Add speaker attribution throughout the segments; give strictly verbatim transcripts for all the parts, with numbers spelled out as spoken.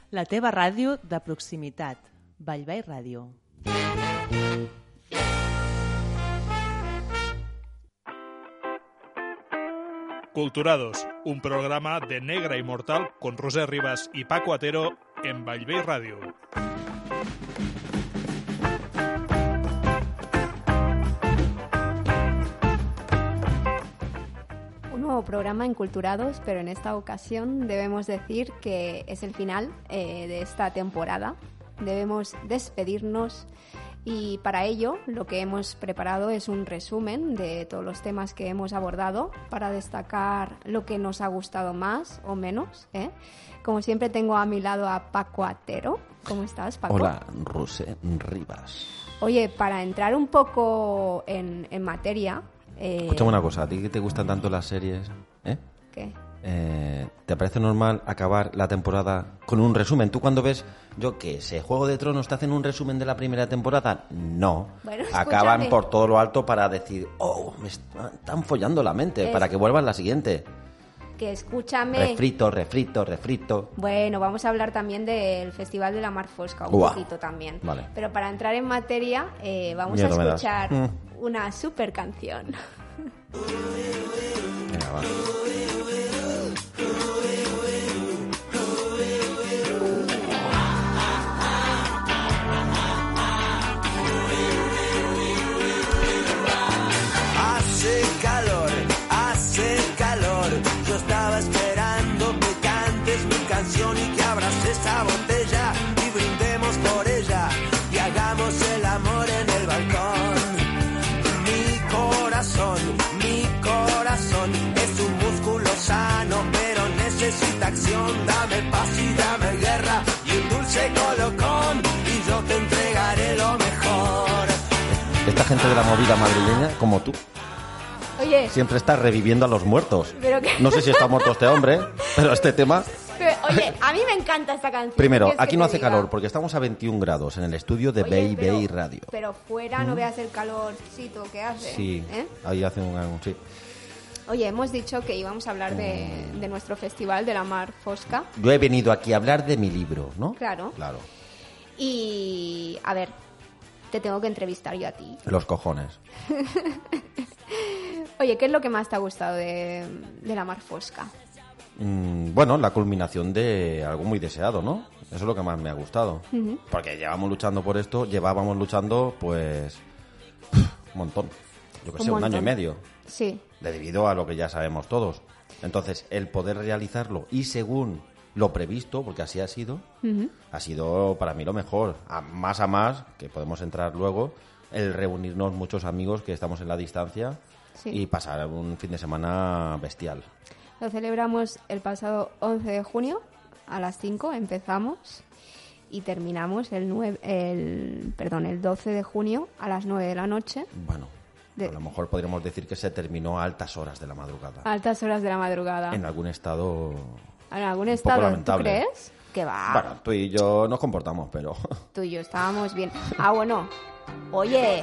Speaker 1: La teva ràdio de proximitat. Vallvei Ràdio.
Speaker 2: Culturados, un programa de Negra Inmortal con Roser Rivas y Paco Atero en Vallvei Radio.
Speaker 3: Un nuevo programa en Culturados, pero en esta ocasión debemos decir que es el final eh, de esta temporada. Debemos despedirnos y para ello lo que hemos preparado es un resumen de todos los temas que hemos abordado para destacar lo que nos ha gustado más o menos, ¿eh? Como siempre tengo a mi lado a Paco Atero. ¿Cómo estás, Paco?
Speaker 4: Hola, Roser Rivas.
Speaker 3: Oye, para entrar un poco en, en materia... Eh...
Speaker 4: Escúchame una cosa, ¿a ti que te gustan tanto las series? ¿Eh?
Speaker 3: ¿Qué?
Speaker 4: Eh, ¿Te parece normal acabar la temporada con un resumen? ¿Tú cuando ves, yo qué sé, Juego de Tronos, te hacen un resumen de la primera temporada? No.
Speaker 3: Bueno,
Speaker 4: acaban por todo lo alto para decir, oh, me están follando la mente, es... para que vuelvan la siguiente.
Speaker 3: Que escúchame...
Speaker 4: Refrito, refrito, refrito.
Speaker 3: Bueno, vamos a hablar también del Festival de la Mar Fosca, un
Speaker 4: Uah.
Speaker 3: poquito también.
Speaker 4: Vale.
Speaker 3: Pero para entrar en materia, eh, vamos
Speaker 4: Miedo
Speaker 3: a
Speaker 4: me das.
Speaker 3: escuchar
Speaker 4: Mm.
Speaker 3: una super canción.
Speaker 4: Venga, va.
Speaker 5: Hace calor, hace calor. Yo estaba esperando que cantes mi canción y que abras esa botella y brindemos por ella y hagamos el amor en el balcón. Mi corazón, mi corazón es un músculo sano, pero necesita acción. Dame paz y dame guerra y un dulce colocón y yo te entregaré lo mejor.
Speaker 4: Esta gente de la movida madrileña, como tú,
Speaker 3: Oye,
Speaker 4: siempre está reviviendo a los muertos.
Speaker 3: Pero que-
Speaker 4: No sé si está muerto este hombre, pero este tema...
Speaker 3: pero, oye, a mí me encanta esta canción.
Speaker 4: Primero,
Speaker 3: ¿qué es que
Speaker 4: aquí no
Speaker 3: te
Speaker 4: hace
Speaker 3: diga?
Speaker 4: calor porque estamos a veintiún grados en el estudio de
Speaker 3: Oye,
Speaker 4: Bay
Speaker 3: pero-
Speaker 4: Bay Radio.
Speaker 3: Pero fuera no veas el calorcito que hace.
Speaker 4: Sí,
Speaker 3: ¿eh?
Speaker 4: ahí hace un... un- sí.
Speaker 3: Oye, hemos dicho que íbamos a hablar de, de nuestro festival de la Mar Fosca.
Speaker 4: Yo he venido aquí a hablar de mi libro, ¿no?
Speaker 3: Claro.
Speaker 4: Claro,
Speaker 3: Y, a ver, te tengo que entrevistar yo a ti.
Speaker 4: los cojones.
Speaker 3: Oye, ¿qué es lo que más te ha gustado de, de la Mar Fosca?
Speaker 4: Mm, bueno, la culminación de algo muy deseado, ¿no? Eso es lo que más me ha gustado. Porque llevamos luchando por esto, llevábamos luchando, pues, un montón. Yo que
Speaker 3: Un
Speaker 4: sé, un año
Speaker 3: montón.
Speaker 4: y medio.
Speaker 3: Sí.
Speaker 4: De debido a lo que ya sabemos todos. Entonces, el poder realizarlo y según lo previsto, porque así ha sido, ha sido para mí lo mejor. A más a más, que podemos entrar luego, el reunirnos muchos amigos que estamos en la distancia
Speaker 3: Sí.
Speaker 4: y pasar un fin de semana bestial.
Speaker 3: Lo celebramos el pasado once de junio a las cinco, empezamos y terminamos el nueve, el perdón, el doce de junio a las nueve de la noche,
Speaker 4: Bueno,
Speaker 3: De-
Speaker 4: a lo mejor podríamos decir que se terminó a altas horas de la madrugada.
Speaker 3: a altas horas de la madrugada.
Speaker 4: En algún estado...
Speaker 3: ¿En algún
Speaker 4: poco
Speaker 3: estado tú
Speaker 4: lamentable.
Speaker 3: crees? Que va.
Speaker 4: Bueno, tú y yo nos comportamos, pero...
Speaker 3: Tú y yo estábamos bien. Ah, bueno. Oye,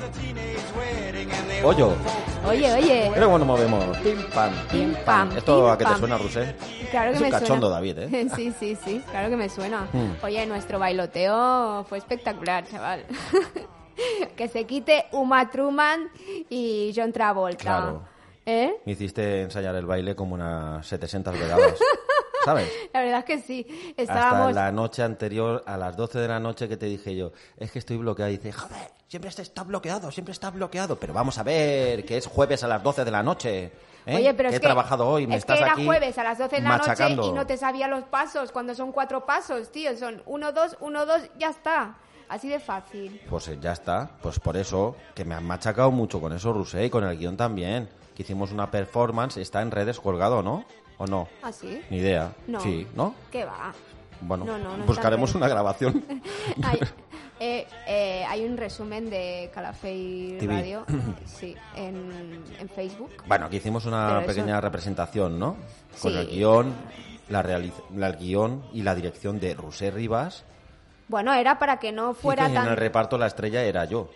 Speaker 4: Oye,
Speaker 3: oye, oye.
Speaker 4: mira cómo nos movemos. Pim, pam,
Speaker 3: Pim, pam,
Speaker 4: ¿Esto
Speaker 3: pim,
Speaker 4: a qué te
Speaker 3: pam.
Speaker 4: suena, Rusé?
Speaker 3: Claro que
Speaker 4: Es
Speaker 3: me
Speaker 4: un cachondo,
Speaker 3: suena.
Speaker 4: David, ¿eh?
Speaker 3: Sí, sí, sí, claro que me suena.
Speaker 4: Hmm.
Speaker 3: Oye, nuestro bailoteo fue espectacular, chaval. Que se quite Uma Truman y John Travolta.
Speaker 4: Claro.
Speaker 3: ¿Eh?
Speaker 4: Me hiciste ensayar el baile como unas setecientas vegadas, ¿sabes?
Speaker 3: La verdad es que sí.
Speaker 4: Hasta
Speaker 3: Estábamos...
Speaker 4: la noche anterior, a las doce de la noche, que te dije yo, es que estoy bloqueado. Y dice, joder, siempre está bloqueado, siempre está bloqueado. Pero vamos a ver, que es jueves a las doce de la noche. ¿eh?
Speaker 3: Oye, pero
Speaker 4: que
Speaker 3: es
Speaker 4: he
Speaker 3: que,
Speaker 4: trabajado hoy, me
Speaker 3: es
Speaker 4: estás
Speaker 3: que era
Speaker 4: aquí
Speaker 3: jueves a las doce de la
Speaker 4: machacando.
Speaker 3: noche y no te sabía los pasos cuando son cuatro pasos, tío. Son uno, dos, uno, dos, ya está. Así de fácil.
Speaker 4: Pues eh, ya está, pues por eso, que me han machacado mucho con eso, Rusé, y con el guión también. Que hicimos una performance, está en redes colgado, ¿no? ¿O no?
Speaker 3: ¿Ah, sí?
Speaker 4: Ni idea.
Speaker 3: No.
Speaker 4: Sí, ¿no?
Speaker 3: ¿Qué va?
Speaker 4: Bueno,
Speaker 3: No, no, no
Speaker 4: buscaremos
Speaker 3: está en
Speaker 4: una grabación.
Speaker 3: Hay, eh, eh, hay un resumen de Calafell
Speaker 4: T V.
Speaker 3: Radio, sí, en, en Facebook.
Speaker 4: Bueno, aquí hicimos una
Speaker 3: Pero eso-
Speaker 4: pequeña representación, ¿no? Con
Speaker 3: Sí.
Speaker 4: el guión, la, realiz- la- el guión y la dirección de Roser Rivas.
Speaker 3: Bueno, era para que no fuera
Speaker 4: y que en
Speaker 3: tan...
Speaker 4: el reparto la estrella era yo.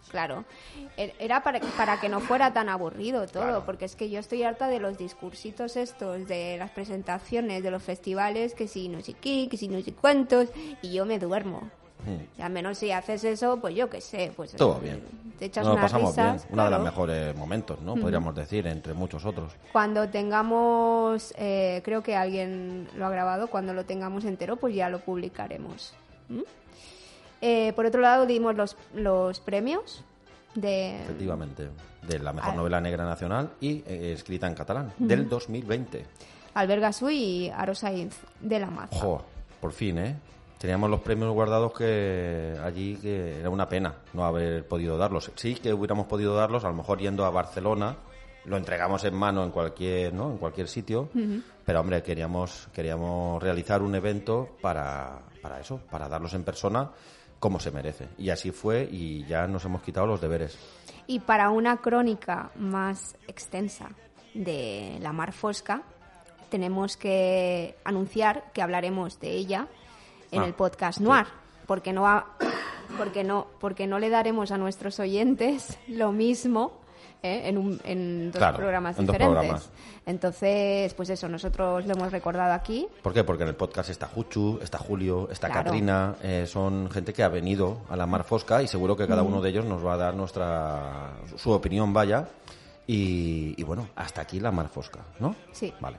Speaker 3: Claro, era para, para que no fuera tan aburrido todo,
Speaker 4: Claro.
Speaker 3: porque es que yo estoy harta de los discursitos estos, de las presentaciones, de los festivales, que si no sé qué, que si no sé cuántos, y yo me duermo.
Speaker 4: Mm.
Speaker 3: Y al menos si haces eso, pues yo qué sé, pues
Speaker 4: Todo bien.
Speaker 3: te echas
Speaker 4: Nos lo
Speaker 3: unas
Speaker 4: pasamos
Speaker 3: risas.
Speaker 4: bien. Uno de los
Speaker 3: claro.
Speaker 4: mejores momentos, ¿no? Podríamos decir, entre muchos otros.
Speaker 3: Cuando tengamos, eh, creo que alguien lo ha grabado, cuando lo tengamos entero, pues ya lo publicaremos. ¿Mm? Eh, por otro lado, dimos los, los premios de...
Speaker 4: Efectivamente. De la mejor
Speaker 3: Ah.
Speaker 4: novela negra nacional y eh, escrita en catalán, del dos mil veinte.
Speaker 3: Albert Gassuy y Aro Sainz de la Maza.
Speaker 4: Jo, por fin, ¿eh? Teníamos los premios guardados que allí que era una pena no haber podido darlos. Sí que hubiéramos podido darlos, a lo mejor yendo a Barcelona, lo entregamos en mano en cualquier, ¿no? En cualquier sitio, uh-huh. Pero hombre, queríamos queríamos realizar un evento para, para eso, para darlos en persona como se merece. Y así fue y ya nos hemos quitado los deberes.
Speaker 3: Y para una crónica más extensa de la Mar Fosca, tenemos que anunciar que hablaremos de ella en ah, el podcast Noir, sí. porque no va, porque no porque no le daremos a nuestros oyentes lo mismo ¿eh? en, un, en dos
Speaker 4: claro,
Speaker 3: programas
Speaker 4: en
Speaker 3: diferentes.
Speaker 4: Dos programas.
Speaker 3: Entonces, pues eso, nosotros lo hemos recordado aquí.
Speaker 4: ¿Por qué? Porque en el podcast está Juchu, está Julio, está
Speaker 3: claro.
Speaker 4: Katrina, eh, son gente que ha venido a la Mar Fosca y seguro que cada mm. uno de ellos nos va a dar nuestra su opinión, vaya. Y, y bueno, hasta aquí la Mar Fosca, ¿no?
Speaker 3: Sí.
Speaker 4: Vale.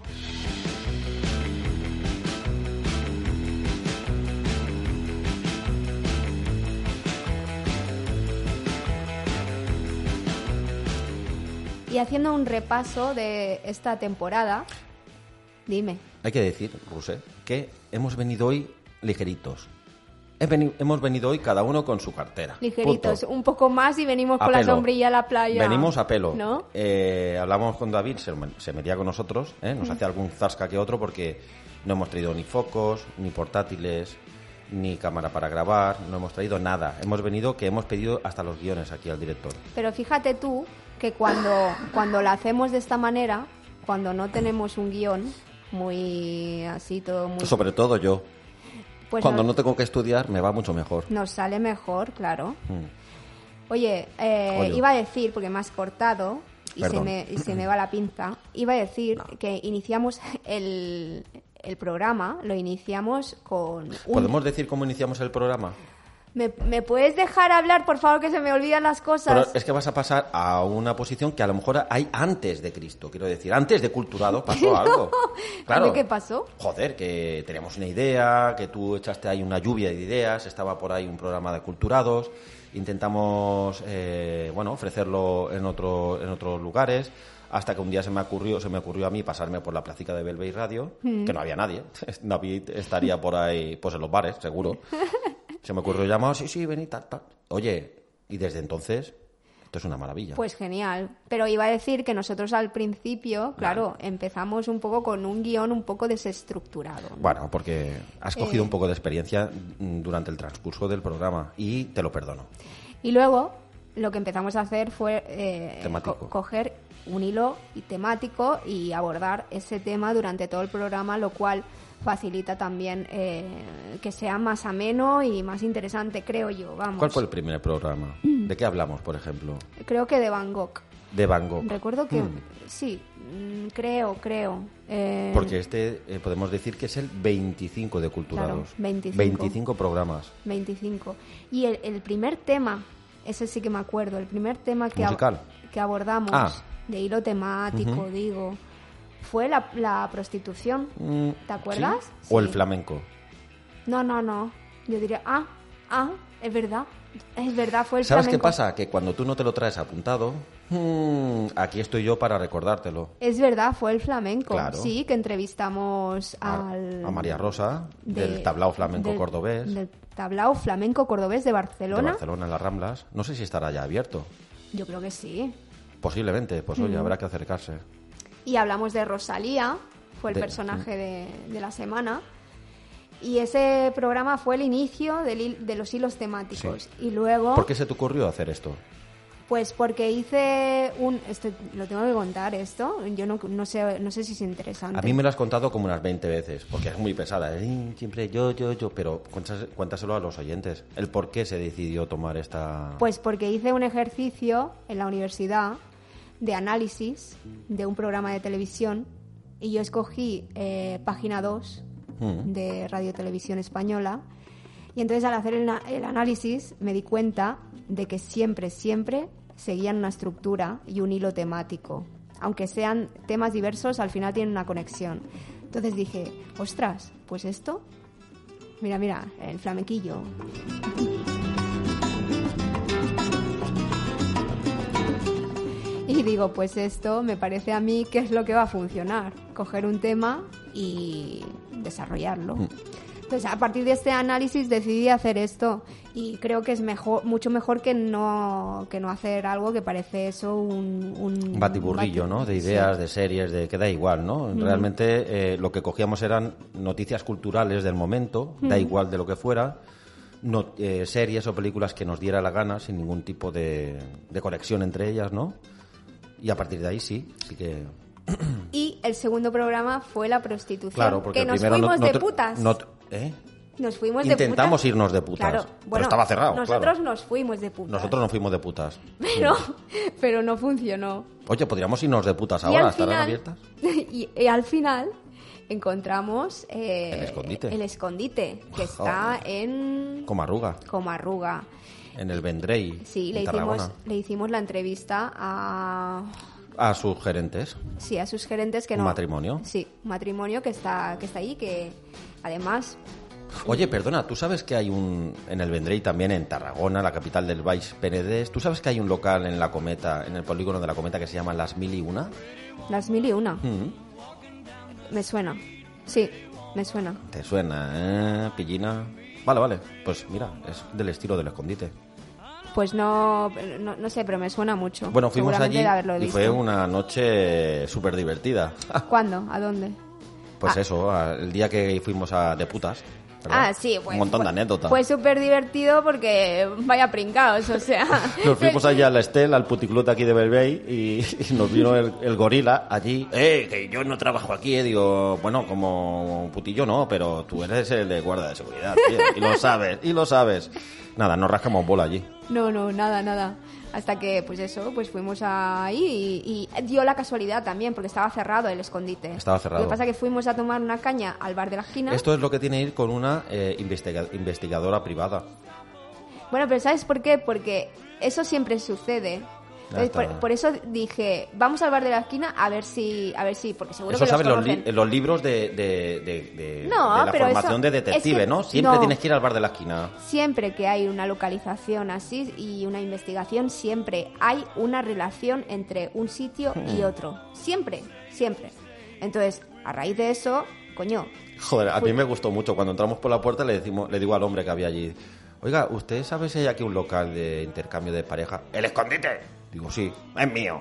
Speaker 3: Y haciendo un repaso de esta temporada, dime.
Speaker 4: Hay que decir, Rusé, que hemos venido hoy ligeritos. Hemos venido hoy cada uno con su cartera.
Speaker 3: Ligeritos,
Speaker 4: punto.
Speaker 3: Un poco más y venimos
Speaker 4: a
Speaker 3: con
Speaker 4: pelo.
Speaker 3: La sombrilla a la playa.
Speaker 4: Venimos a pelo.
Speaker 3: ¿No?
Speaker 4: Eh, hablamos con David, se, se metía con nosotros, ¿eh? nos mm. hacía algún zasca que otro porque no hemos traído ni focos, ni portátiles, ni cámara para grabar, no hemos traído nada. Hemos venido que hemos pedido hasta los guiones aquí al director.
Speaker 3: Pero fíjate tú que cuando, cuando la hacemos de esta manera, cuando no tenemos un guión muy así, todo muy...
Speaker 4: Sobre todo yo.
Speaker 3: Pues
Speaker 4: cuando
Speaker 3: nos,
Speaker 4: no tengo que estudiar me va mucho mejor.
Speaker 3: Nos sale mejor, claro.
Speaker 4: Mm.
Speaker 3: Oye, eh, iba a decir, porque me has cortado y se me, y se me va la pinza, iba a decir no. que iniciamos el, el programa, lo iniciamos con... Un...
Speaker 4: ¿Podemos decir cómo iniciamos el programa?
Speaker 3: ¿Me, ¿Me puedes dejar hablar, por favor, que se me olvidan las cosas?
Speaker 4: Pero es que vas a pasar a una posición que a lo mejor hay antes de Cristo, quiero decir, antes de Culturado pasó
Speaker 3: no.
Speaker 4: algo. Claro.
Speaker 3: ¿Qué pasó?
Speaker 4: Joder, que teníamos una idea, que tú echaste ahí una lluvia de ideas, estaba por ahí un programa de Culturados, intentamos, eh, bueno, ofrecerlo en otro, en otros lugares, hasta que un día se me ocurrió, se me ocurrió a mí pasarme por la placica de Belvey Radio, mm. que no había nadie, David estaría por ahí, pues en los bares, seguro. Se me ocurrió llamar, sí, sí, vení, tal, tal. Oye, y desde entonces, esto es una maravilla.
Speaker 3: Pues genial. Pero iba a decir que nosotros al principio, claro, vale. empezamos un poco con un guión un poco desestructurado, ¿no?
Speaker 4: Bueno, porque has cogido
Speaker 3: eh...
Speaker 4: un poco de experiencia durante el transcurso del programa y te lo perdono.
Speaker 3: Y luego, lo que empezamos a hacer fue eh,
Speaker 4: co-
Speaker 3: coger un hilo temático y abordar ese tema durante todo el programa, lo cual facilita también eh, que sea más ameno y más interesante, creo yo, vamos.
Speaker 4: ¿Cuál fue el primer programa? ¿De qué hablamos, por ejemplo?
Speaker 3: Creo que de Van Gogh.
Speaker 4: De Van Gogh.
Speaker 3: Recuerdo que...
Speaker 4: Mm.
Speaker 3: Sí, creo, creo. Eh...
Speaker 4: Porque este, eh, podemos decir que es el veinticinco de Culturados.
Speaker 3: Claro, veinticinco.
Speaker 4: veinticinco programas.
Speaker 3: veinticinco. Y el, el primer tema, ese sí que me acuerdo, el primer tema que,
Speaker 4: musical.
Speaker 3: Ab- que abordamos,
Speaker 4: ah.
Speaker 3: de hilo temático, uh-huh. digo... Fue la, la prostitución,
Speaker 4: mm,
Speaker 3: ¿te acuerdas?
Speaker 4: ¿sí? Sí. ¿O el flamenco?
Speaker 3: No, no, no. Yo diría, ah, ah, es verdad. Es verdad, fue el
Speaker 4: ¿Sabes
Speaker 3: flamenco.
Speaker 4: qué pasa? Que cuando tú no te lo traes apuntado, mmm, aquí estoy yo para recordártelo.
Speaker 3: Es verdad, fue el flamenco.
Speaker 4: Claro.
Speaker 3: Sí, que entrevistamos
Speaker 4: a,
Speaker 3: al...
Speaker 4: a María Rosa,
Speaker 3: de,
Speaker 4: del tablao flamenco
Speaker 3: del,
Speaker 4: cordobés.
Speaker 3: Del tablao flamenco cordobés de Barcelona.
Speaker 4: De Barcelona, en las Ramblas. No sé si estará ya abierto.
Speaker 3: Yo creo que sí.
Speaker 4: Posiblemente, pues oye, mm. habrá que acercarse.
Speaker 3: Y hablamos de Rosalía, fue el
Speaker 4: de,
Speaker 3: personaje de, de la semana. Y ese programa fue el inicio de, de los hilos temáticos.
Speaker 4: Sí.
Speaker 3: Y luego...
Speaker 4: ¿Por qué se te ocurrió hacer esto?
Speaker 3: Pues porque hice un... Esto, lo tengo que contar esto. Yo no, no, sé, no sé si es interesante.
Speaker 4: A mí me lo has contado como unas veinte veces, porque es muy pesada. ¿eh? Siempre yo, yo, yo. Pero cuéntas- cuéntaselo a los oyentes. ¿El por qué se decidió tomar esta...?
Speaker 3: Pues porque hice un ejercicio en la universidad de análisis de un programa de televisión y yo escogí eh, Página dos
Speaker 4: Mm.
Speaker 3: de Radio Televisión Española y entonces al hacer el, el análisis me di cuenta de que siempre, siempre seguían una estructura y un hilo temático. Aunque sean temas diversos, al final tienen una conexión. Entonces dije, ostras, pues esto... Mira, mira, el flamenquillo. Y digo, pues esto me parece a mí que es lo que va a funcionar. Coger un tema y desarrollarlo.
Speaker 4: Mm.
Speaker 3: Entonces, a partir de este análisis decidí hacer esto. Y creo que es mejor, mucho mejor que no, que no hacer algo que parece eso un... Un
Speaker 4: Un batiburrillo,
Speaker 3: bati-
Speaker 4: ¿no? De ideas,
Speaker 3: Sí.
Speaker 4: de series, de que da igual, ¿no? Realmente eh, lo que cogíamos eran noticias culturales del momento, da igual de lo que fuera, no, eh, series o películas que nos diera la gana, sin ningún tipo de, de conexión entre ellas, ¿no? Y a partir de ahí sí, sí que...
Speaker 3: Y el segundo programa fue la prostitución.
Speaker 4: Claro, porque
Speaker 3: que
Speaker 4: el
Speaker 3: nos
Speaker 4: primero
Speaker 3: fuimos
Speaker 4: no, no
Speaker 3: de
Speaker 4: te-
Speaker 3: putas.
Speaker 4: no te- ¿eh?
Speaker 3: Nos fuimos
Speaker 4: Intentamos
Speaker 3: de putas.
Speaker 4: irnos de putas,
Speaker 3: Claro,
Speaker 4: pero
Speaker 3: bueno,
Speaker 4: estaba cerrado,
Speaker 3: Nosotros
Speaker 4: claro.
Speaker 3: nos fuimos de putas.
Speaker 4: Nosotros nos fuimos de putas.
Speaker 3: Pero, pero no funcionó.
Speaker 4: Oye, podríamos irnos de putas
Speaker 3: Y
Speaker 4: ahora,
Speaker 3: al
Speaker 4: ¿estarán
Speaker 3: final-
Speaker 4: abiertas?
Speaker 3: Y, y al final encontramos eh,
Speaker 4: El escondite.
Speaker 3: el escondite, que está en
Speaker 4: Comarruga,
Speaker 3: Comarruga.
Speaker 4: en el Vendrell,
Speaker 3: Sí,
Speaker 4: en
Speaker 3: le hicimos,
Speaker 4: Tarragona.
Speaker 3: le hicimos la entrevista a,
Speaker 4: A sus gerentes.
Speaker 3: sí, a sus gerentes que
Speaker 4: ¿Un
Speaker 3: no.
Speaker 4: matrimonio?
Speaker 3: Sí, un matrimonio que está, que está ahí, que además...
Speaker 4: Oye, perdona, ¿tú sabes que hay un... en el Vendrell también, en Tarragona, la capital del Baix Penedès, ¿tú sabes que hay un local en la Cometa, en el polígono de la Cometa, que se llama Las Mil y Una?
Speaker 3: Las mil y una.
Speaker 4: Mm,
Speaker 3: Me suena. Sí, me suena.
Speaker 4: ¿Te suena, eh, pillina? Vale, vale, pues mira, es del estilo del escondite.
Speaker 3: Pues no, no, no sé, pero me suena mucho.
Speaker 4: Bueno, fuimos
Speaker 3: Seguramente
Speaker 4: allí
Speaker 3: de haberlo
Speaker 4: y
Speaker 3: visto.
Speaker 4: fue una noche súper divertida.
Speaker 3: ¿Cuándo? ¿A dónde?
Speaker 4: Pues
Speaker 3: Ah.
Speaker 4: eso, a- el día que fuimos a de putas. ¿verdad?
Speaker 3: Ah, sí, pues...
Speaker 4: Un montón de
Speaker 3: fue-
Speaker 4: anécdotas.
Speaker 3: Fue súper divertido porque vaya pringaos, o sea...
Speaker 4: Nos fuimos allá a la Estel, al puticlub de aquí de Belvey, y, y nos vino el, el gorila allí. ¡Eh, que yo no trabajo aquí! eh". Digo, bueno, como putillo no, pero tú eres el de guarda de seguridad, tío. Y lo sabes, y lo sabes. Nada, nos rascamos bola allí.
Speaker 3: No, no, nada, nada. Hasta que, pues eso, pues fuimos ahí y, y dio la casualidad también, porque estaba cerrado el escondite.
Speaker 4: Estaba cerrado.
Speaker 3: Lo que pasa es que fuimos a tomar una caña al bar de la esquina.
Speaker 4: Esto es lo que tiene ir con una eh, investiga- investigadora privada.
Speaker 3: Bueno, pero ¿sabes por qué? Porque eso siempre sucede. Entonces,
Speaker 4: está.
Speaker 3: por, por eso dije, vamos al bar de la esquina a ver si, a ver si, porque seguro
Speaker 4: Eso
Speaker 3: que
Speaker 4: sabes
Speaker 3: los
Speaker 4: los, li-
Speaker 3: conocen.
Speaker 4: los libros de, de, de- de-
Speaker 3: No,
Speaker 4: de la
Speaker 3: pero
Speaker 4: formación
Speaker 3: eso-
Speaker 4: de detective,
Speaker 3: es que-
Speaker 4: ¿no? Siempre
Speaker 3: no.
Speaker 4: tienes que ir al bar de la esquina.
Speaker 3: Siempre que hay una localización así y una investigación, siempre hay una relación entre un sitio y otro. Siempre, siempre. Entonces, a raíz de eso, coño,
Speaker 4: Joder, a
Speaker 3: Fui-
Speaker 4: mí me gustó mucho. Cuando entramos por la puerta le decimos, le digo al hombre que había allí, oiga, ¿usted sabe si hay aquí un local de intercambio de pareja? ¡El escondite! Digo, sí, es mío.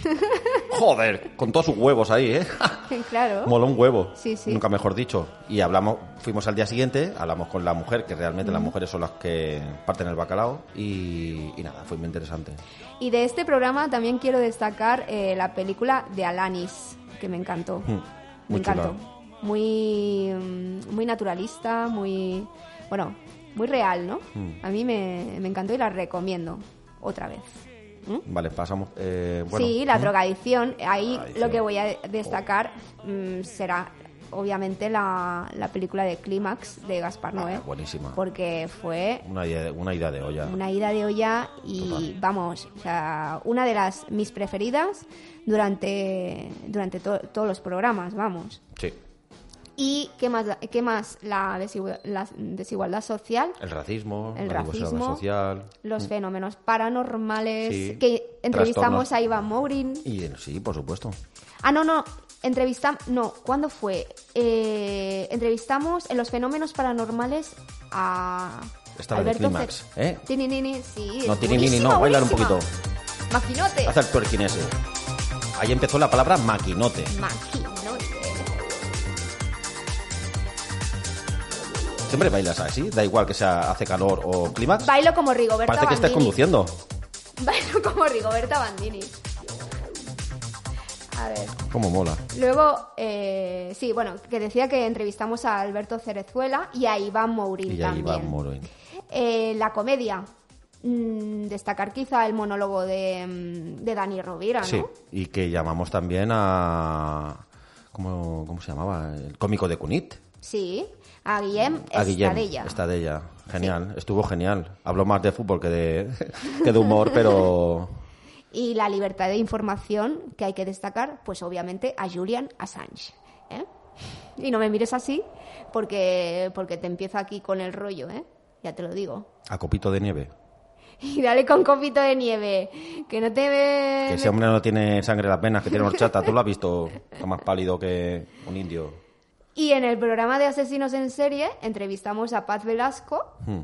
Speaker 4: Joder, con todos sus huevos ahí, ¿eh?
Speaker 3: claro.
Speaker 4: Mola un huevo,
Speaker 3: Sí, sí.
Speaker 4: nunca mejor dicho. Y hablamos, fuimos al día siguiente, hablamos con la mujer, que realmente las mujeres son las que parten el bacalao, y, y nada, fue muy interesante.
Speaker 3: Y de este programa también quiero destacar eh, la película de Alanis, que me encantó.
Speaker 4: Mm,
Speaker 3: me
Speaker 4: muy chula.
Speaker 3: encantó. Muy, mm, muy naturalista, muy, bueno, muy real, ¿no?
Speaker 4: Mm.
Speaker 3: A mí me, me encantó y la recomiendo otra vez. ¿Mm?
Speaker 4: Vale, pasamos. Eh, bueno,
Speaker 3: sí, la
Speaker 4: ¿Mm?
Speaker 3: drogadicción. Ahí
Speaker 4: Drogadicción.
Speaker 3: lo que voy a destacar mm, será, obviamente, la, la película de Clímax de Gaspar
Speaker 4: Ah,
Speaker 3: Noé.
Speaker 4: buenísima.
Speaker 3: Porque fue
Speaker 4: Una idea, una idea de olla.
Speaker 3: una ida de olla y
Speaker 4: Total.
Speaker 3: vamos, o sea, una de las mis preferidas durante durante to- todos los programas, vamos.
Speaker 4: Sí.
Speaker 3: ¿Y qué más qué más la, desigual- la desigualdad social?
Speaker 4: El racismo,
Speaker 3: El
Speaker 4: la diversidad
Speaker 3: racismo,
Speaker 4: social.
Speaker 3: Los fenómenos paranormales,
Speaker 4: Sí,
Speaker 3: que entrevistamos
Speaker 4: trastornos.
Speaker 3: a Iván Mourin.
Speaker 4: Y eh, sí, por supuesto.
Speaker 3: Ah, no, no, entrevistamos, no, ¿cuándo fue? Eh, entrevistamos en los fenómenos paranormales a
Speaker 4: Esta vez de
Speaker 3: Alberto
Speaker 4: Clímax,
Speaker 3: Ce-
Speaker 4: ¿eh?
Speaker 3: Tininini, sí.
Speaker 4: No,
Speaker 3: es
Speaker 4: tininini,
Speaker 3: buenísima,
Speaker 4: no, bailar un
Speaker 3: buenísima.
Speaker 4: poquito.
Speaker 3: Maquinote.
Speaker 4: Haz el twerking ese. Ahí empezó la palabra maquinote.
Speaker 3: Maquinote.
Speaker 4: Siempre bailas así, da igual que sea hace calor o clímax.
Speaker 3: Bailo como Rigoberta
Speaker 4: Parece que estés
Speaker 3: Bandini.
Speaker 4: conduciendo.
Speaker 3: Bailo como Rigoberta Bandini. A ver.
Speaker 4: Cómo mola.
Speaker 3: Luego, eh, sí, bueno, que decía que entrevistamos a Alberto Cerezuela y a Iván Mourín
Speaker 4: Y a
Speaker 3: también.
Speaker 4: Iván Mourín.
Speaker 3: Eh, la comedia. Mm, destacar quizá el monólogo de, de Dani Rovira, ¿no?
Speaker 4: Sí, y que llamamos también a... ¿Cómo, cómo se llamaba? El cómico de Cunit.
Speaker 3: Sí, a Guillem
Speaker 4: A Guillem
Speaker 3: Estadella.
Speaker 4: Estadella. Genial, sí. Estuvo genial. Habló más de fútbol que de, que de humor, pero...
Speaker 3: Y la libertad de información que hay que destacar, pues obviamente a Julian Assange. ¿eh? Y no me mires así porque, porque te empiezo aquí con el rollo, ¿eh? Ya te lo digo.
Speaker 4: A copito de nieve.
Speaker 3: Y dale con copito de nieve, que no te ve...
Speaker 4: Que ese hombre no tiene sangre en las venas, que tiene horchata. ¿Tú lo has visto? Está más pálido que un indio.
Speaker 3: Y en el programa de Asesinos en Serie entrevistamos a Paz Velasco.
Speaker 4: Hmm.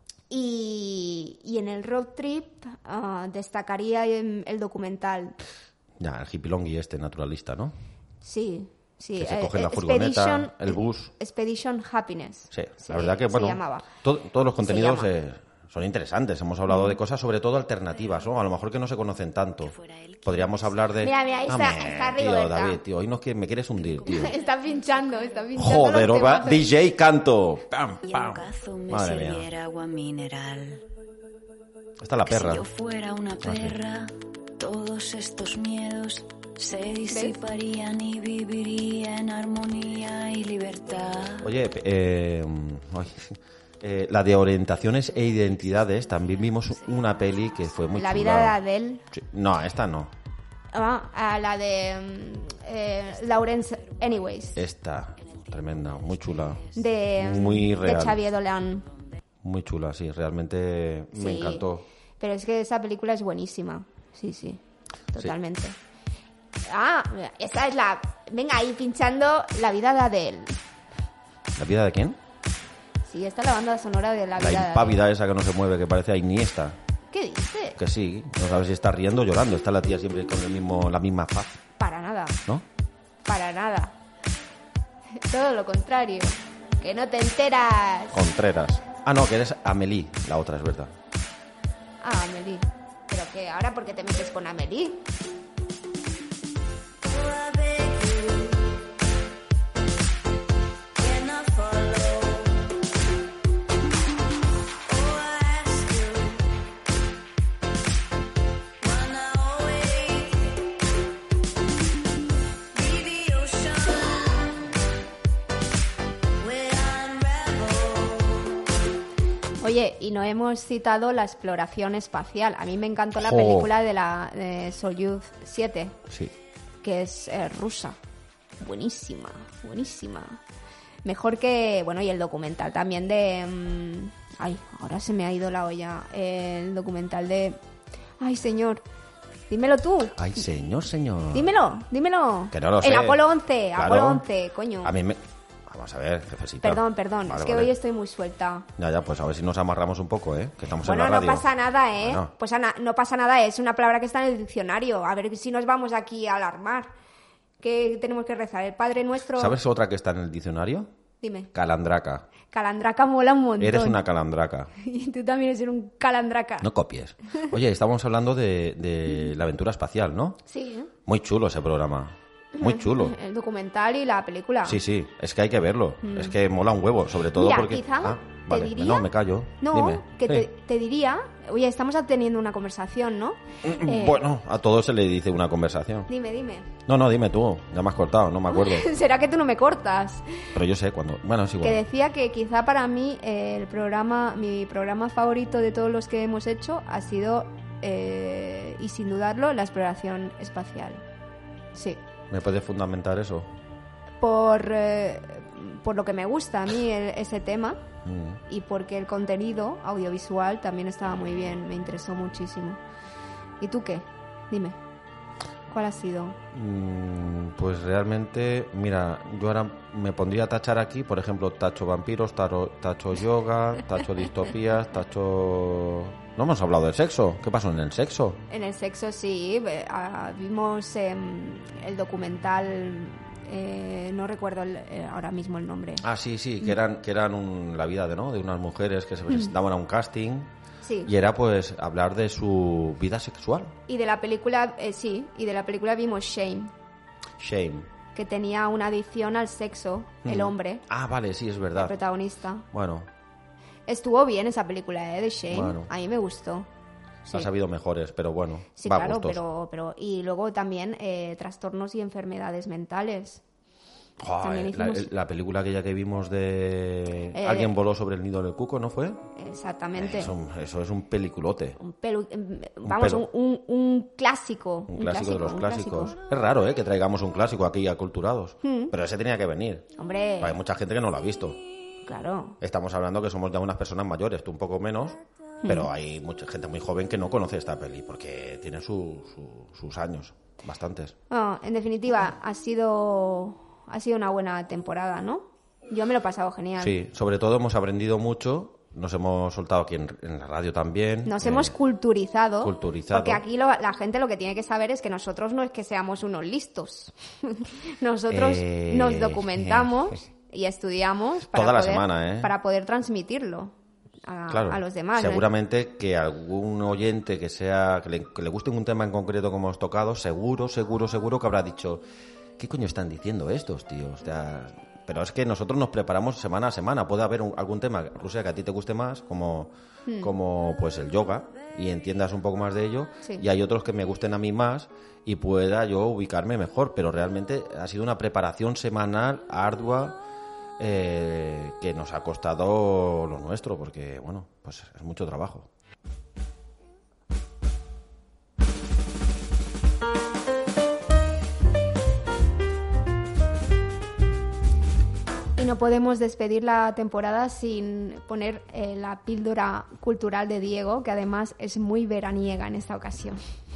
Speaker 3: Y, y en el road trip uh, destacaría el, el documental.
Speaker 4: Ya, el hippilongui este naturalista, ¿no?
Speaker 3: Sí, sí.
Speaker 4: Que se
Speaker 3: eh,
Speaker 4: coge la
Speaker 3: eh,
Speaker 4: furgoneta,
Speaker 3: Expedition-
Speaker 4: el bus.
Speaker 3: Expedition Happiness.
Speaker 4: Sí,
Speaker 3: se-
Speaker 4: la verdad que,
Speaker 3: se
Speaker 4: bueno,
Speaker 3: llamaba.
Speaker 4: to- todos los
Speaker 3: Se
Speaker 4: contenidos
Speaker 3: llama.
Speaker 4: eh, son interesantes. Hemos hablado de cosas, sobre todo alternativas, ¿no? A lo mejor que no se conocen tanto. Podríamos hablar de...
Speaker 3: Mira, mira, ahí está-
Speaker 4: Dame,
Speaker 3: está
Speaker 4: tío,
Speaker 3: Rigoberta.
Speaker 4: David, tío, hoy nos quiere- me quieres hundir, tío.
Speaker 3: Está pinchando, está pinchando.
Speaker 4: Joder,
Speaker 3: los
Speaker 4: Oba,
Speaker 3: temazos.
Speaker 4: D J Canto. Pam,
Speaker 6: Y
Speaker 4: pam.
Speaker 6: un cazo me
Speaker 4: Madre mía.
Speaker 6: sirviera agua mineral.
Speaker 4: Está la
Speaker 6: Que si
Speaker 4: perra.
Speaker 6: yo fuera una perra, todos estos miedos se disiparían y viviría en armonía y libertad.
Speaker 4: Oye, eh, ay, eh, la de orientaciones e identidades, también vimos una peli que fue muy
Speaker 3: La
Speaker 4: chula.
Speaker 3: vida de Adele.
Speaker 4: Sí, no, esta no.
Speaker 3: Ah, a la de mm, eh, Lawrence Anyways.
Speaker 4: Esta, tremenda, muy chula.
Speaker 3: De,
Speaker 4: muy
Speaker 3: de
Speaker 4: real.
Speaker 3: Xavier Dolan.
Speaker 4: Muy chula, sí, realmente me
Speaker 3: Sí.
Speaker 4: encantó.
Speaker 3: Pero es que esa película es buenísima. Sí, sí. Totalmente. Ah, mira, esa es la... Venga, ahí pinchando La vida de Adele.
Speaker 4: ¿La vida de quién?
Speaker 3: Sí, esta es la banda sonora de La
Speaker 4: La
Speaker 3: vida de
Speaker 4: impávida esa que no se mueve, que parece a Iniesta.
Speaker 3: Adele. ¿Qué dices?
Speaker 4: Que sí, no sabes si está riendo o llorando. Está la tía siempre con el mismo, la misma faz,
Speaker 3: Para nada.
Speaker 4: ¿no?
Speaker 3: Para nada. Todo lo contrario. Que no te enteras.
Speaker 4: Contreras. Ah, no, que eres Amelie, la otra, es verdad.
Speaker 3: Ah, Amelie. ¿Pero qué? ¿Ahora por qué te metes con Amelie? Oye, y no hemos citado la exploración espacial. A mí me encantó la
Speaker 4: Jo.
Speaker 3: película de la de Soyuz siete,
Speaker 4: Sí.
Speaker 3: que es eh, rusa. Buenísima, buenísima. Mejor que, bueno, y el documental también de... mm, ay, ahora se me ha ido la olla. El documental de... Ay, señor, dímelo tú.
Speaker 4: Ay, señor, señor.
Speaker 3: Dímelo, dímelo.
Speaker 4: Que no lo
Speaker 3: El
Speaker 4: sé.
Speaker 3: Apolo once,
Speaker 4: Claro.
Speaker 3: Apolo once, coño.
Speaker 4: A mí me... Vamos a ver, jefecita.
Speaker 3: Perdón, perdón,
Speaker 4: Vale,
Speaker 3: es que
Speaker 4: vale.
Speaker 3: hoy estoy muy suelta.
Speaker 4: Ya, ya, pues a ver si nos amarramos un poco, ¿eh? Que estamos
Speaker 3: Bueno,
Speaker 4: en la
Speaker 3: no
Speaker 4: radio.
Speaker 3: pasa nada, ¿eh?
Speaker 4: Bueno.
Speaker 3: Pues Ana, no pasa nada, es una palabra que está en el diccionario. A ver si nos vamos aquí a alarmar. ¿Qué tenemos que rezar? El Padre Nuestro...
Speaker 4: ¿Sabes otra que está en el diccionario?
Speaker 3: Dime.
Speaker 4: Calandraca.
Speaker 3: Calandraca mola un montón.
Speaker 4: Eres una calandraca.
Speaker 3: Y tú también eres un calandraca.
Speaker 4: No copies. Oye, estábamos hablando de, de la aventura espacial, ¿no?
Speaker 3: Sí, ¿eh?
Speaker 4: Muy chulo ese programa. Muy chulo.
Speaker 3: El documental y la película.
Speaker 4: Sí, sí, es que hay que verlo. Es que mola un huevo, sobre todo
Speaker 3: Mira,
Speaker 4: porque...
Speaker 3: quizá
Speaker 4: Ah,
Speaker 3: te
Speaker 4: vale.
Speaker 3: diría...
Speaker 4: No, me callo.
Speaker 3: No,
Speaker 4: Dime.
Speaker 3: que
Speaker 4: Sí.
Speaker 3: te, te diría... Oye, estamos teniendo una conversación, ¿no? Eh,
Speaker 4: Bueno, a todos se le dice una conversación.
Speaker 3: Dime, dime.
Speaker 4: No, no, dime tú. Ya me has cortado, no me acuerdo.
Speaker 3: ¿Será que tú no me cortas?
Speaker 4: Pero yo sé cuándo. Bueno, es
Speaker 3: Que
Speaker 4: igual.
Speaker 3: decía que quizá para mí eh, el programa, mi programa favorito de todos los que hemos hecho ha sido, eh, y sin dudarlo, la exploración espacial. Sí.
Speaker 4: ¿Me puedes fundamentar eso?
Speaker 3: Por, eh, por lo que me gusta a mí el- ese tema
Speaker 4: Mm.
Speaker 3: y porque el contenido audiovisual también estaba muy bien, me interesó muchísimo. ¿Y tú qué? Dime. ¿Cuál ha sido?
Speaker 4: Mm, Pues realmente, mira, yo ahora me pondría a tachar aquí, por ejemplo, tacho vampiros, taro- tacho yoga, tacho distopías, tacho... No hemos hablado del sexo. ¿Qué pasó en el sexo?
Speaker 3: En el sexo sí, eh, ah, vimos em, el documental, eh, no recuerdo el- eh, ahora mismo el nombre.
Speaker 4: Ah, sí, sí, que eran, que eran un- la vida de, ¿no? de unas mujeres que se presentaban a un casting
Speaker 3: Sí.
Speaker 4: Y era pues hablar de su vida sexual.
Speaker 3: Y de la película, eh, sí, y de la película vimos Shame.
Speaker 4: Shame.
Speaker 3: Que tenía una adicción al sexo, mm. el hombre.
Speaker 4: Ah, vale, sí, es verdad.
Speaker 3: El protagonista.
Speaker 4: Bueno.
Speaker 3: Estuvo bien esa película, ¿eh? De Shame.
Speaker 4: Bueno.
Speaker 3: A mí me gustó.
Speaker 4: Sí. Ha sabido mejores, pero bueno.
Speaker 3: Sí,
Speaker 4: va
Speaker 3: claro,
Speaker 4: gustos.
Speaker 3: pero, pero... Y luego también eh, trastornos y enfermedades mentales.
Speaker 4: Oh,
Speaker 3: también hicimos...
Speaker 4: la, la película aquella que vimos de...
Speaker 3: Eh,
Speaker 4: Alguien voló sobre el nido del cuco, ¿no fue?
Speaker 3: Exactamente.
Speaker 4: Eso, eso es un peliculote.
Speaker 3: Un pelu... Vamos, un, un, un clásico.
Speaker 4: Un,
Speaker 3: un
Speaker 4: clásico,
Speaker 3: clásico
Speaker 4: de los clásicos.
Speaker 3: Clásico.
Speaker 4: Es raro, ¿eh? Que traigamos un clásico aquí a Culturados. Mm. Pero ese tenía que venir.
Speaker 3: Hombre.
Speaker 4: Hay mucha gente que no lo ha visto.
Speaker 3: Claro.
Speaker 4: Estamos hablando que somos ya unas personas mayores, tú un poco menos, mm. pero hay mucha gente muy joven que no conoce esta peli porque tiene su, su, sus años, bastantes.
Speaker 3: Oh, en definitiva, ha sido... Ha sido una buena temporada, ¿no? Yo me lo he pasado genial.
Speaker 4: Sí, sobre todo hemos aprendido mucho, nos hemos soltado aquí en, en la radio también.
Speaker 3: Nos
Speaker 4: eh,
Speaker 3: hemos culturizado.
Speaker 4: Culturizado.
Speaker 3: Porque aquí lo, la gente lo que tiene que saber es que nosotros no es que seamos unos listos. Nosotros
Speaker 4: eh,
Speaker 3: nos documentamos eh, y estudiamos para,
Speaker 4: toda la
Speaker 3: poder,
Speaker 4: semana, ¿eh?
Speaker 3: para poder transmitirlo a,
Speaker 4: claro,
Speaker 3: a los demás.
Speaker 4: Seguramente
Speaker 3: ¿no?
Speaker 4: que algún oyente que sea que le, que le guste un tema en concreto como hemos tocado, seguro, seguro, seguro que habrá dicho... ¿Qué coño están diciendo estos, tíos? O sea, pero es que nosotros nos preparamos semana a semana. Puede haber un, algún tema, Rusia, que a ti te guste más, como, hmm. como pues el yoga, y entiendas un poco más de ello.
Speaker 3: Sí.
Speaker 4: Y hay otros que me gusten a mí más y pueda yo ubicarme mejor. Pero realmente ha sido una preparación semanal ardua eh, que nos ha costado lo nuestro, porque, bueno, pues es mucho trabajo.
Speaker 3: No podemos despedir la temporada sin poner eh, la píldora cultural de Diego, que además es muy veraniega en esta ocasión.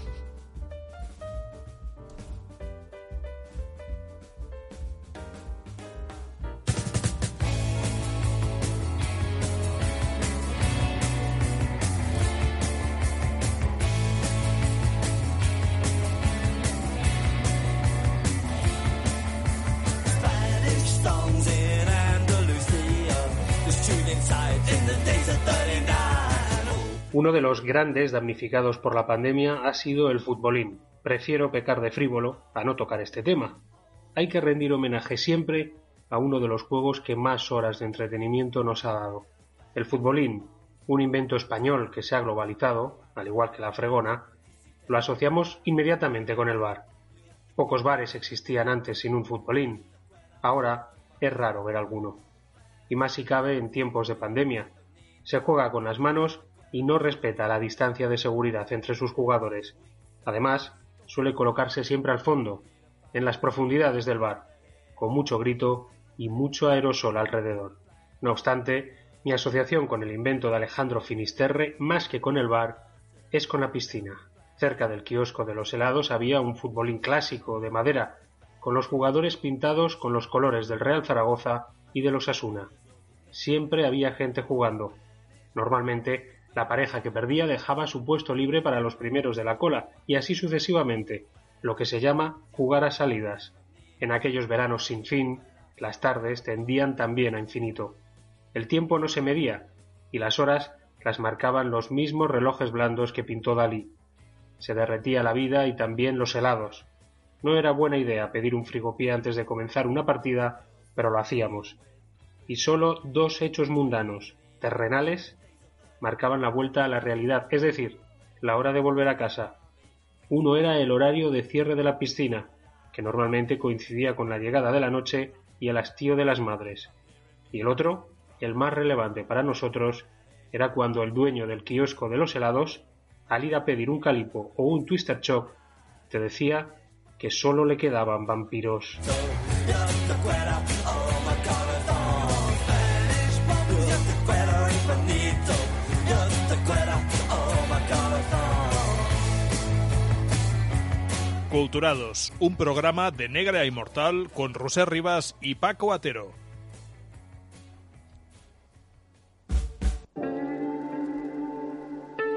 Speaker 7: Uno de los grandes damnificados por la pandemia ha sido el futbolín. Prefiero pecar de frívolo a no tocar este tema. Hay que rendir homenaje siempre a uno de los juegos que más horas de entretenimiento nos ha dado. El futbolín, un invento español que se ha globalizado, al igual que la fregona, lo asociamos inmediatamente con el bar. Pocos bares existían antes sin un futbolín. Ahora es raro ver alguno. Y más si cabe en tiempos de pandemia. Se juega con las manos y no respeta la distancia de seguridad entre sus jugadores. Además, suele colocarse siempre al fondo, en las profundidades del bar, con mucho grito y mucho aerosol alrededor. No obstante, mi asociación con el invento de Alejandro Finisterre, más que con el bar, es con la piscina. Cerca del kiosco de los helados había un futbolín clásico de madera, con los jugadores pintados con los colores del Real Zaragoza y del Osasuna. Siempre había gente jugando. Normalmente, la pareja que perdía dejaba su puesto libre para los primeros de la cola, y así sucesivamente, lo que se llama jugar a salidas. En aquellos veranos sin fin, las tardes tendían también a infinito. El tiempo no se medía, y las horas las marcaban los mismos relojes blandos que pintó Dalí. Se derretía la vida y también los helados. No era buena idea pedir un frigopié antes de comenzar una partida, pero lo hacíamos. Y solo dos hechos mundanos, terrenales, marcaban la vuelta a la realidad, es decir, la hora de volver a casa. Uno era el horario de cierre de la piscina, que normalmente coincidía con la llegada de la noche y el hastío de las madres. Y el otro, el más relevante para nosotros, era cuando el dueño del kiosco de los helados, al ir a pedir un calipo o un Twister Shock, te decía que solo le quedaban vampiros.
Speaker 2: Culturados, un programa de Negra Inmortal con Roser Rivas y Paco Atero.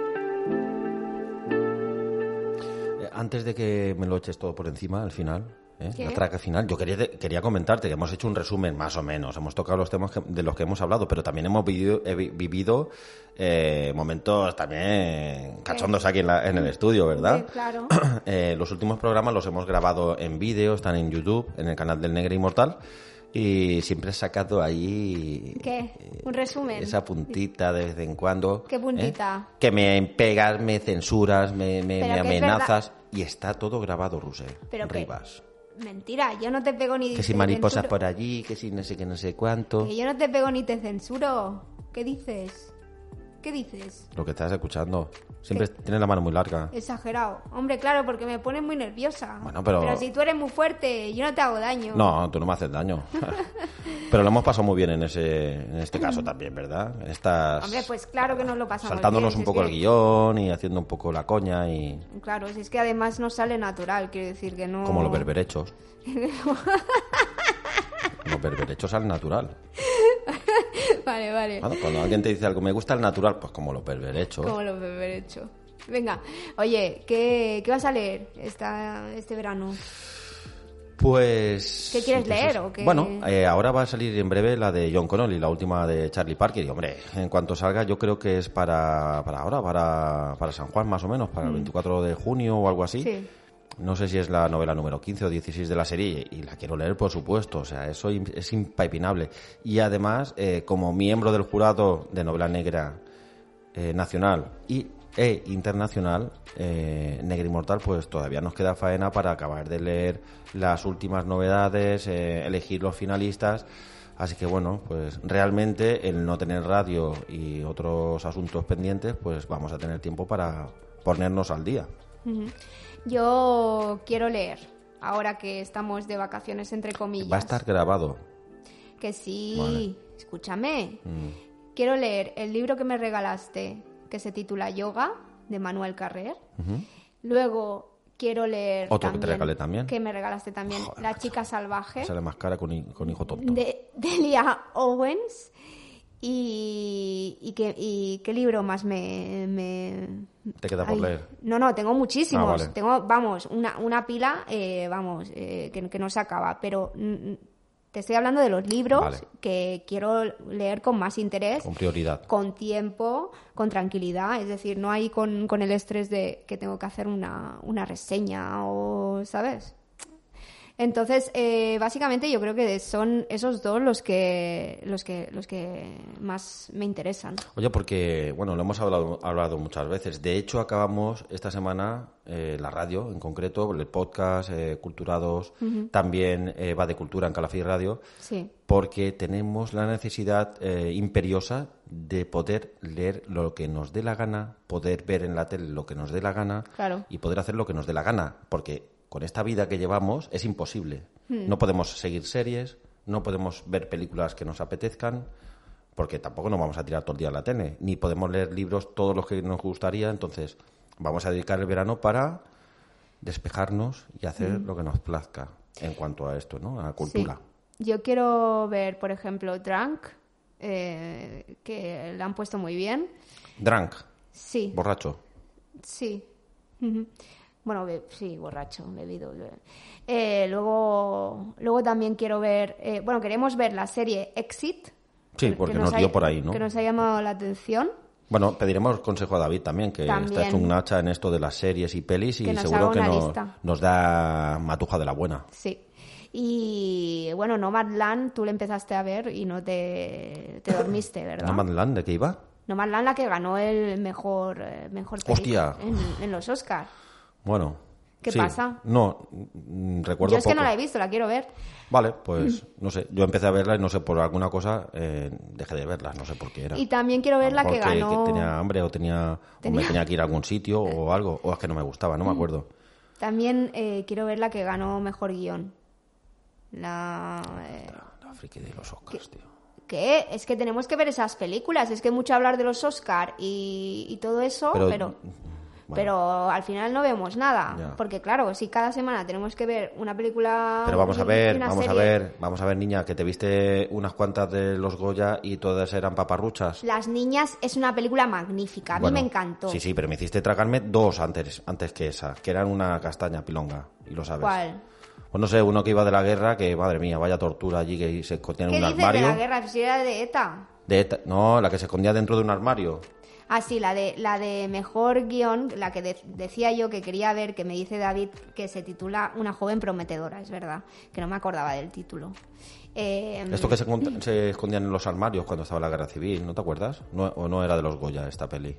Speaker 4: Antes de que me lo eches todo por encima, al final, ¿eh?
Speaker 3: ¿Qué?
Speaker 4: La traca final. Yo quería, quería comentarte que hemos hecho un resumen, más o menos. Hemos tocado los temas que, de los que hemos hablado, pero también hemos vivido, he vi- vivido eh, momentos también cachondos aquí en, la, en el estudio, ¿verdad?
Speaker 3: Sí, claro.
Speaker 4: eh, los últimos programas los hemos grabado en vídeo, están en YouTube, en el canal del Negre Inmortal. Y siempre he sacado ahí...
Speaker 3: ¿Qué? ¿Un resumen?
Speaker 4: Esa puntita de vez en cuando.
Speaker 3: ¿Qué puntita?
Speaker 4: ¿eh? Que me pegas, me censuras, me, me,
Speaker 3: Pero
Speaker 4: me
Speaker 3: que es
Speaker 4: amenazas. Y está todo grabado, Rusé.
Speaker 3: Pero que-
Speaker 4: Rivas.
Speaker 3: Mentira, yo no te pego ni
Speaker 4: Que
Speaker 3: te
Speaker 4: si mariposas
Speaker 3: censuro.
Speaker 4: por allí, que si no sé qué, no sé cuánto.
Speaker 3: Que yo no te pego ni te censuro. ¿Qué dices? ¿Qué dices?
Speaker 4: Lo que estás escuchando. Siempre tienes la mano muy larga.
Speaker 3: Exagerado. Hombre, claro, porque me pones muy nerviosa.
Speaker 4: Bueno, pero-
Speaker 3: si tú eres muy fuerte, yo no te hago daño.
Speaker 4: No, tú no me haces daño. Pero lo hemos pasado muy bien en ese en este caso también, ¿verdad? Estás
Speaker 3: Hombre, pues claro que nos lo pasamos
Speaker 4: saltándonos
Speaker 3: bien,
Speaker 4: un
Speaker 3: si es
Speaker 4: poco
Speaker 3: que-
Speaker 4: el guión y haciendo un poco la coña y
Speaker 3: Claro, si es que además nos sale natural, quiero decir que no...
Speaker 4: como los berberechos. Los berberechos al natural.
Speaker 3: Vale, vale.
Speaker 4: Bueno, cuando alguien te dice algo, me gusta el natural, pues como los berberechos.
Speaker 3: Como lo beber hecho. Venga, oye, ¿qué, qué vas a leer esta, este verano?
Speaker 4: Pues...
Speaker 3: ¿Qué quieres
Speaker 4: sí, pues
Speaker 3: leer
Speaker 4: eso.
Speaker 3: o qué?
Speaker 4: Bueno, eh, ahora va a salir en breve la de John Connolly, la última de Charlie Parker. Y hombre, en cuanto salga, yo creo que es para, para ahora, para, para San Juan más o menos, para el veinticuatro de junio o algo así.
Speaker 3: Mm. Sí.
Speaker 4: No sé si es la novela número quince o dieciséis de la serie y la quiero leer, por supuesto. O sea, eso im- es impepinable. Y además, eh, como miembro del jurado de novela negra eh, nacional y e internacional, eh, Negro Inmortal, pues todavía nos queda faena para acabar de leer las últimas novedades, eh, elegir los finalistas. Así que bueno, pues realmente el no tener radio y otros asuntos pendientes, pues vamos a tener tiempo para ponernos al día.
Speaker 3: Ujú. Yo quiero leer, ahora que estamos de vacaciones, entre comillas.
Speaker 4: Va a estar grabado.
Speaker 3: Que sí,
Speaker 4: Vale.
Speaker 3: escúchame.
Speaker 4: Mm.
Speaker 3: Quiero leer el libro que me regalaste, que se titula Yoga, de Manuel Carrer.
Speaker 4: Ujú.
Speaker 3: Luego quiero leer
Speaker 4: Otro que te
Speaker 3: también,
Speaker 4: regalé también.
Speaker 3: que me regalaste también,
Speaker 4: Joder,
Speaker 3: La
Speaker 4: macho.
Speaker 3: chica salvaje,
Speaker 4: Sale más cara con, hi- con hijo tonto.
Speaker 3: de Delia Owens. Y, y, qué, y qué libro más me... me...
Speaker 4: Te queda por
Speaker 3: Ay,
Speaker 4: leer.
Speaker 3: No, no, tengo muchísimos.
Speaker 4: Ah, vale.
Speaker 3: Tengo, vamos, una, una pila, eh, vamos, eh, que, que no se acaba. Pero mm, te estoy hablando de los libros
Speaker 4: Vale.
Speaker 3: que quiero leer con más interés,
Speaker 4: Con prioridad.
Speaker 3: con tiempo, con tranquilidad. Es decir, no hay con, con el estrés de que tengo que hacer una, una reseña o, ¿sabes? Entonces, eh, básicamente yo creo que son esos dos los que los que los que más me interesan.
Speaker 4: Oye, porque, bueno, lo hemos hablado, hablado muchas veces. De hecho, acabamos esta semana, eh, la radio en concreto, el podcast, eh, Culturados, también eh, va de cultura en Calafell Radio,
Speaker 3: Sí.
Speaker 4: porque tenemos la necesidad eh, imperiosa de poder leer lo que nos dé la gana, poder ver en la tele lo que nos dé la gana
Speaker 3: Claro.
Speaker 4: y poder hacer lo que nos dé la gana, porque con esta vida que llevamos es imposible.
Speaker 3: Hmm.
Speaker 4: No podemos seguir series, no podemos ver películas que nos apetezcan, porque tampoco nos vamos a tirar todo el día a la tele, ni podemos leer libros todos los que nos gustaría, entonces vamos a dedicar el verano para despejarnos y hacer lo que nos plazca en cuanto a esto, ¿no? A la cultura.
Speaker 3: Sí. Yo quiero ver, por ejemplo, Drunk, eh, que la han puesto muy bien.
Speaker 4: Drunk,
Speaker 3: Sí,
Speaker 4: borracho.
Speaker 3: sí. Ujú. Bueno, be- sí, borracho, bebido. Eh, luego, luego también quiero ver, eh, bueno, queremos ver la serie Exit.
Speaker 4: Sí,
Speaker 3: que
Speaker 4: porque
Speaker 3: nos
Speaker 4: nos
Speaker 3: ha-
Speaker 4: dio por ahí, ¿no?
Speaker 3: Que nos ha llamado la atención.
Speaker 4: Bueno, pediremos consejo a David también, que
Speaker 3: También.
Speaker 4: está hecho un hacha en esto de las series y pelis y
Speaker 3: Que nos
Speaker 4: seguro
Speaker 3: haga
Speaker 4: que
Speaker 3: una
Speaker 4: nos,
Speaker 3: lista.
Speaker 4: nos da matuja de la buena.
Speaker 3: Sí. Y bueno, Nomadland, tú le empezaste a ver y no te, te dormiste, ¿verdad?
Speaker 4: ¿Nomadland de qué iba?
Speaker 3: Nomadland, la que ganó el mejor, eh, mejor película
Speaker 4: Hostia.
Speaker 3: en, en los Oscars.
Speaker 4: Bueno.
Speaker 3: ¿Qué
Speaker 4: sí.
Speaker 3: pasa?
Speaker 4: No, mm, recuerdo
Speaker 3: Yo es que
Speaker 4: poco.
Speaker 3: no la he visto, la quiero ver.
Speaker 4: Vale, pues no sé. Yo empecé a verla y no sé, por alguna cosa eh, dejé de verla, no sé por qué era.
Speaker 3: Y también quiero ver
Speaker 4: A lo
Speaker 3: la que
Speaker 4: mejor
Speaker 3: ganó...
Speaker 4: tenía hambre o tenía, o me
Speaker 3: Tenía-
Speaker 4: tenía que ir a algún sitio o algo, o es que no me gustaba, no me acuerdo.
Speaker 3: También eh, quiero ver la que ganó mejor guión. La... eh,
Speaker 4: La friki de los Oscars, tío.
Speaker 3: ¿Qué? Es que tenemos que ver esas películas. Es que mucho hablar de los Oscar y, y todo eso,
Speaker 4: Pero-
Speaker 3: pero...
Speaker 4: Bueno.
Speaker 3: Pero al final no vemos nada.
Speaker 4: Ya.
Speaker 3: Porque claro, si cada semana tenemos que ver una película...
Speaker 4: Pero vamos a
Speaker 3: y
Speaker 4: ver,
Speaker 3: una
Speaker 4: vamos a
Speaker 3: serie,
Speaker 4: ver, vamos a ver, niña, que te viste unas cuantas de los Goya y todas eran paparruchas.
Speaker 3: Las niñas es una película magnífica. A
Speaker 4: Bueno,
Speaker 3: mí me encantó.
Speaker 4: Sí, sí, pero me hiciste tragarme dos antes, antes que esa, que eran una castaña pilonga, y lo sabes.
Speaker 3: ¿Cuál?
Speaker 4: Pues no sé, uno que iba de la guerra, que madre mía, vaya tortura allí, que se escondía en
Speaker 3: ¿Qué
Speaker 4: un
Speaker 3: dices
Speaker 4: armario.
Speaker 3: de la guerra? Si era de ETA.
Speaker 4: De ETA, no, la que se escondía dentro de un armario.
Speaker 3: Ah, sí, la de, la de mejor guión, la que de- decía yo que quería ver, que me dice David, que se titula Una joven prometedora, es verdad, que no me acordaba del título. Eh,
Speaker 4: Esto que se, cont- se escondían en los armarios cuando estaba la guerra civil, ¿no te acuerdas? No, ¿O no era de los Goya esta peli?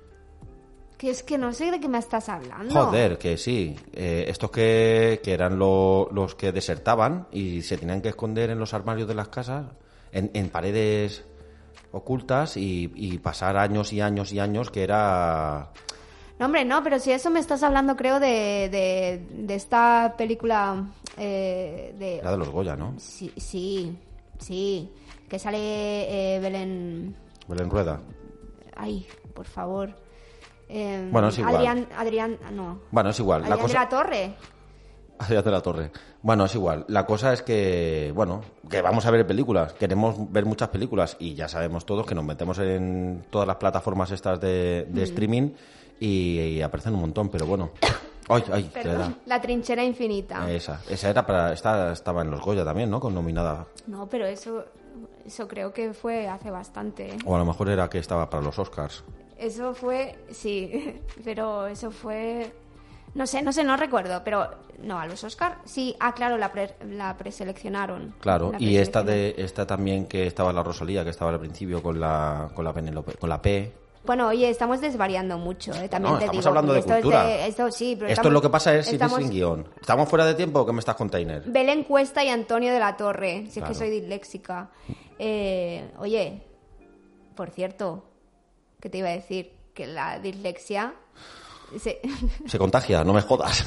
Speaker 3: Que es que no sé de qué me estás hablando.
Speaker 4: Joder, que sí. Eh, estos que, que eran lo- los que desertaban y se tenían que esconder en los armarios de las casas, en, en paredes ocultas y, y pasar años y años y años, que era...
Speaker 3: No, hombre, no, pero si eso me estás hablando, creo, de, de, de esta película eh, de...
Speaker 4: Era de los Goya, ¿no?
Speaker 3: Sí, sí, sí, que sale eh, Belén...
Speaker 4: Belén Rueda.
Speaker 3: Ay, por favor. Eh,
Speaker 4: Bueno, es igual.
Speaker 3: Adrián, Adrián, no.
Speaker 4: Bueno, es igual.
Speaker 3: Adrián
Speaker 4: la cosa...
Speaker 3: de la Torre.
Speaker 4: Adrián de la Torre. Bueno, es igual. La cosa es que, bueno, que vamos a ver películas. Queremos ver muchas películas y ya sabemos todos que nos metemos en todas las plataformas estas de, de streaming y, y aparecen un montón, pero bueno. Ay, ay, qué
Speaker 3: Perdón, la trinchera infinita.
Speaker 4: da. Esa, esa era para, esta estaba en los Goya también, ¿no? Con nominada.
Speaker 3: No, pero eso, eso creo que fue hace bastante. ¿eh?
Speaker 4: O a lo mejor era que estaba para los Oscars.
Speaker 3: Eso fue, sí, pero eso fue... No sé, no sé, no recuerdo, pero no, a los Oscar sí, ah, claro, la, pre, la preseleccionaron.
Speaker 4: Claro,
Speaker 3: La
Speaker 4: y esta
Speaker 3: preseleccionaron.
Speaker 4: de esta también que estaba la Rosalía, que estaba al principio con la con la Penélope, con la P.
Speaker 3: Bueno, oye, estamos desvariando mucho, ¿eh? También
Speaker 4: No,
Speaker 3: te
Speaker 4: estamos
Speaker 3: digo.
Speaker 4: hablando de
Speaker 3: porque esto
Speaker 4: cultura.
Speaker 3: es de- esto sí, pero
Speaker 4: Esto
Speaker 3: estamos-
Speaker 4: es lo que pasa es si
Speaker 3: estamos-
Speaker 4: sin guión. ¿Estamos fuera de tiempo o qué me estás container?
Speaker 3: Belén Cuesta y Antonio de la Torre, si
Speaker 4: Claro.
Speaker 3: es que soy disléxica. Eh, oye, por cierto, ¿qué te iba a decir? Que la dislexia... se-
Speaker 4: Se contagia, no me jodas.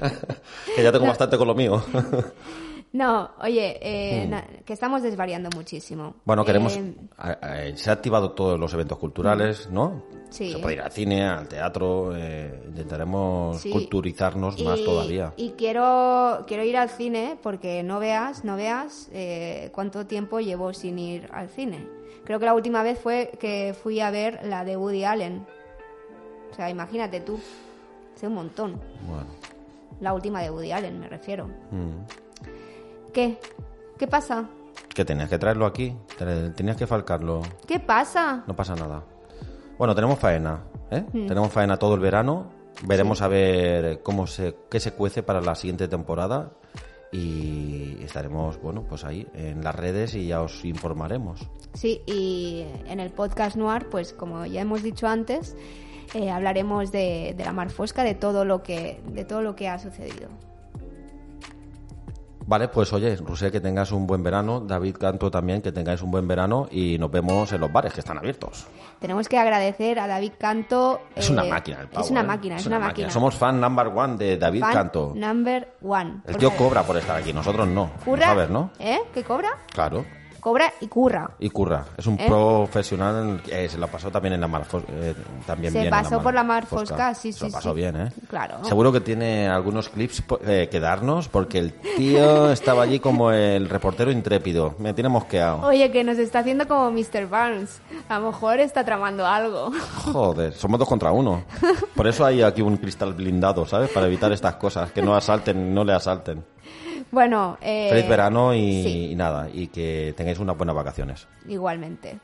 Speaker 4: Que ya tengo bastante con lo mío.
Speaker 3: No, oye, eh, na- que estamos desvariando muchísimo.
Speaker 4: Bueno, queremos...
Speaker 3: Eh,
Speaker 4: a- a- se han activado todos los eventos culturales, ¿no?
Speaker 3: Sí.
Speaker 4: Se puede ir al cine, al teatro. eh, intentaremos
Speaker 3: Sí.
Speaker 4: culturizarnos
Speaker 3: y,
Speaker 4: más todavía.
Speaker 3: Y quiero, quiero ir al cine porque no veas, no veas eh, cuánto tiempo llevo sin ir al cine. Creo que la última vez fue que fui a ver la de Woody Allen. O sea, imagínate tú. Hace un montón.
Speaker 4: Bueno.
Speaker 3: La última de Woody Allen, me refiero.
Speaker 4: mm.
Speaker 3: ¿Qué? ¿Qué pasa?
Speaker 4: Que tenías que traerlo aquí. te- Tenías que falcarlo.
Speaker 3: ¿Qué pasa?
Speaker 4: No pasa nada. Bueno, tenemos faena, ¿eh?
Speaker 3: Mm.
Speaker 4: Tenemos faena todo el verano. Veremos a ver cómo se, qué se cuece para la siguiente temporada. Y estaremos, bueno, pues ahí en las redes y ya os informaremos.
Speaker 3: Sí, y en el podcast Noir, pues como ya hemos dicho antes, eh, hablaremos de, de la Mar Fosca, de todo lo que, de todo lo que ha sucedido.
Speaker 4: Vale, pues oye, Rusé, que tengas un buen verano. David Canto también, que tengáis un buen verano. Y nos vemos en los bares que están abiertos.
Speaker 3: Tenemos que agradecer a David Canto.
Speaker 4: Es
Speaker 3: eh,
Speaker 4: una máquina el pavo,
Speaker 3: Es una
Speaker 4: ¿eh?
Speaker 3: máquina, es, una máquina.
Speaker 4: Somos fan number one de David
Speaker 3: Fan
Speaker 4: Canto.
Speaker 3: number one.
Speaker 4: El
Speaker 3: Por
Speaker 4: tío
Speaker 3: favor.
Speaker 4: cobra por estar aquí, nosotros no.
Speaker 3: Curra,
Speaker 4: Vamos a ver, ¿no?
Speaker 3: ¿Eh? ¿Qué cobra?
Speaker 4: Claro.
Speaker 3: Cobra y curra.
Speaker 4: Y curra. Es un
Speaker 3: ¿Eh?
Speaker 4: profesional. eh, se lo pasó también en la Mar Fos- eh, también
Speaker 3: Se
Speaker 4: bien en
Speaker 3: pasó por la Mar Fosca, sí,
Speaker 4: Se
Speaker 3: sí,
Speaker 4: lo pasó
Speaker 3: sí.
Speaker 4: bien, ¿eh?
Speaker 3: Claro.
Speaker 4: Seguro que tiene algunos clips po- eh, que darnos, porque el tío estaba allí como el reportero intrépido. Me tiene mosqueado.
Speaker 3: Oye, que nos está haciendo como mister Barnes. A lo mejor está tramando algo.
Speaker 4: Joder, somos dos contra uno. Por eso hay aquí un cristal blindado, ¿sabes? Para evitar estas cosas, que no asalten, no le asalten.
Speaker 3: Bueno, eh,
Speaker 4: Feliz verano y,
Speaker 3: sí.
Speaker 4: y nada, y que tengáis unas buenas vacaciones.
Speaker 3: Igualmente.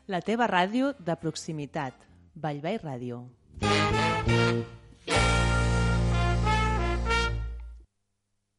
Speaker 1: La teva ràdio de proximitat. Vallvei Ràdio.